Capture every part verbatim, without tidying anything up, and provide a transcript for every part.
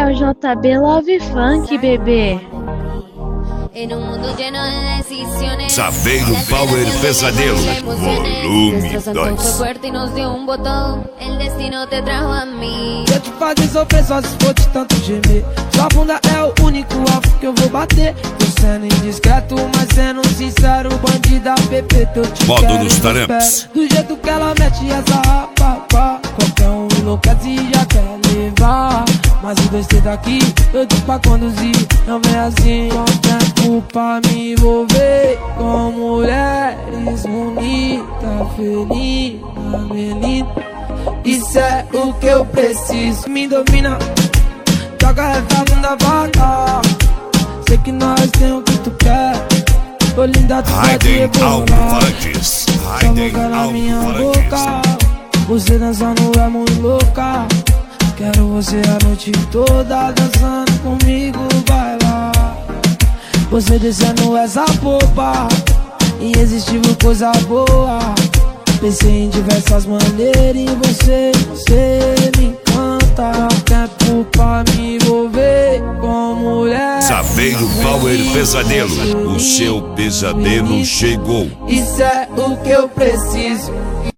o J B Love Funk, bebê. En un mundo lleno de decisiones, Saveiro Power Pesadelo, volume Nuestro santo fue dois. fuerte y nos dio um botão. El destino te trajo a mim. Se eu te fazer sofrer só se for de tanto gemer. Sua bunda é o único alvo que eu vou bater. Tô sendo indiscreto, mas sendo sincero. Bandida P P, eu te Modo quero, nos eu taramps. espero. Do jeito que ela mete essa rapa, pá. Qualquer um enlouquece e já quer levar. Mas os dois cê daqui, eu tô pra conduzir. Não vem assim, com tempo pra me envolver com mulheres bonitas, felina, menina. Isso é o que eu preciso. Me domina, joga essa bunda vaga. Sei que nós temos o que tu quer. Ô linda, tu pode Raiden rebolar. Alfarantes, Só Raiden boca na minha Alfarantes. boca. Você dançando é muito louca. Quero você a noite toda dançando comigo, vai lá. Você descendo essa popa, irresistível, coisa boa. Pensei em diversas maneiras e você, você me encanta. Tempo pra me envolver com mulher. Saveiro Power Pesadelo, o seu pesadelo chegou. Isso é o que eu preciso.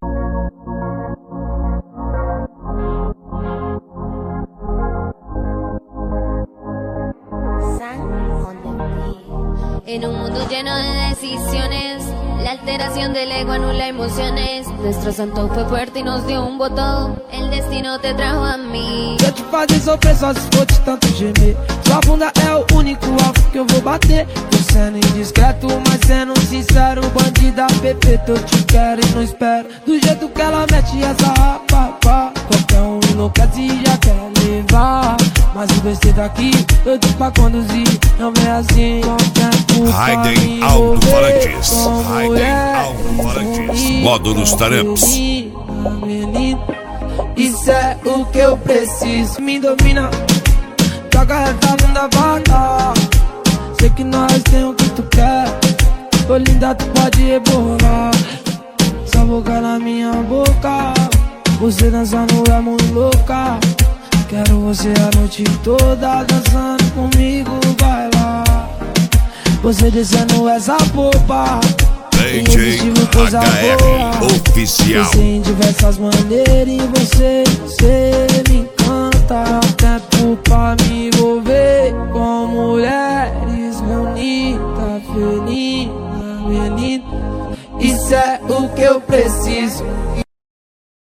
En un mundo lleno de decisiones, la alteración del ego anula emociones. Nuestro santo fue fuerte y nos dio um botão. El destino te trajo a mim. Se eu te fazer sofrer só se for de tanto gemer. Sua bunda é o único alvo que eu vou bater. Tô sendo indiscreto, mas sendo sincero. Bandida P P, eu te quero e não espero. Do jeito que ela mete essa rapa, pá. Qualquer um enlouquece e já quer levar. Mas os dois cê daqui, eu tô pra conduzir. Não vem assim, com tempo pra Raiden me envolver Alfarantes, com Raiden mulheres Alfarantes. bonitas, Modo nos taramps. menina, menina. Isso é o que eu preciso. Me domina, joga essa bunda vaga. Sei que nós temos o que tu quer. Ô linda, tu pode rebolar. Só boca na minha boca. Você dançando é muito louca. Quero você a noite toda dançando comigo, vai lá. Você descendo essa popa, D J H R Oficial. pensei em diversas maneiras e você, você me encanta. Tempo pra me envolver com mulheres bonitas, felina, menina. Isso é o que eu preciso.